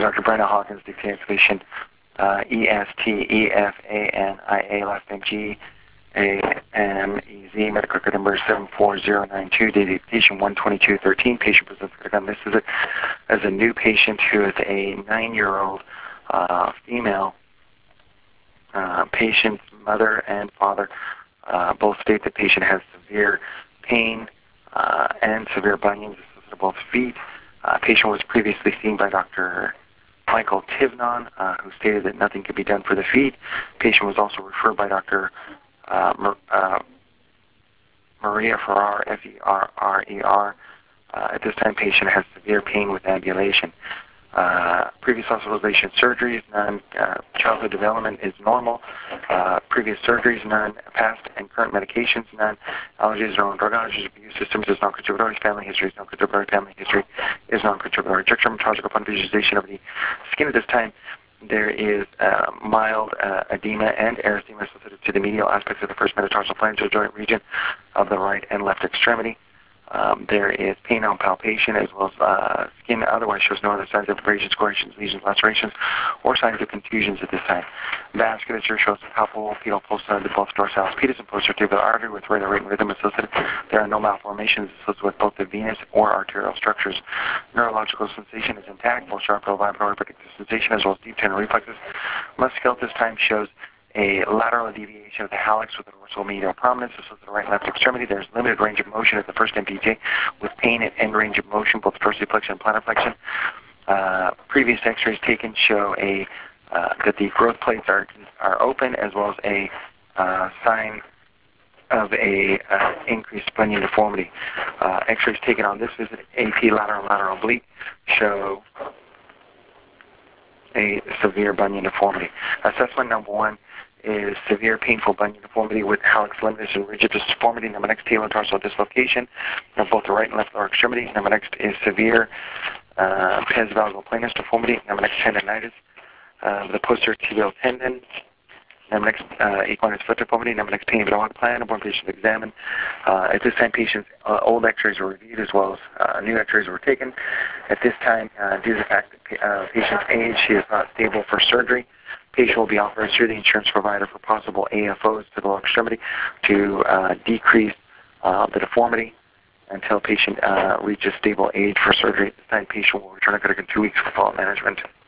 Dr. Brenda Hawkins, dictates patient ESTEFANIA, last name GAMEZ, medical record number 74092, dated patient 12213. Patient presents on this visit as a new patient who is a 9-year-old female. Patient's mother and father both state the patient has severe pain and severe bunions associated with both feet. Patient was previously seen by Dr. Michael Tivnon, who stated that nothing could be done for the feet. Patient was also referred by Dr. Maria Ferrer, Ferrer. At this time, patient has severe pain with ambulation. Previous hospitalization surgeries, none. Childhood development is normal. Previous surgeries, none. Past and current medications, none. Allergies or own drug allergies, abuse systems is non-contributory. Family history is non-contributory. Family history is non-contributory. Check dermatologic upon visualization of the skin at this time. There is mild edema and erythema associated to the medial aspects of the first metatarsal phalangeal joint region of the right and left extremity. There is pain on palpation as well as skin otherwise shows no other signs of abrasions, scoriations, lesions, lacerations, or signs of contusions at this time. Vasculature shows palpable pedal pulse of the both dorsalis pedis and posterior tibial artery with rate and rhythm associated. There are no malformations associated with both the venous or arterial structures. Neurological sensation is intact, both sharp vibratory predictive sensation as well as deep tendon reflexes. Muscle at this time shows a lateral deviation of the hallux with a dorsal medial prominence associated with the right and left extremity. There's limited range of motion at the first MPJ with pain at end range of motion, both dorsiflexion and plantar flexion. Previous x-rays taken show that the growth plates are open as well as a sign of a increased bunion deformity. X-rays taken on this visit, AP lateral oblique, show a severe bunion deformity. Assessment number 1 is severe painful bunion deformity with hallux limitus and rigid deformity. Number next, talar-tarsal dislocation of both the right and left lower extremity. Number next is severe pes valgal planus deformity. Number next, tendinitis of the posterior tibial tendon. Number next, equine foot deformity. Number next, pain of the dog plan. One patient examined. At this time, patient's old x-rays were reviewed as well as new x-rays were taken. At this time, due to the fact that patient's age, she is not stable for surgery. Patient will be offered through the insurance provider for possible AFOs to the lower extremity to decrease the deformity until patient reaches stable age for surgery. At this time, patient will return in 2 weeks for follow-up management.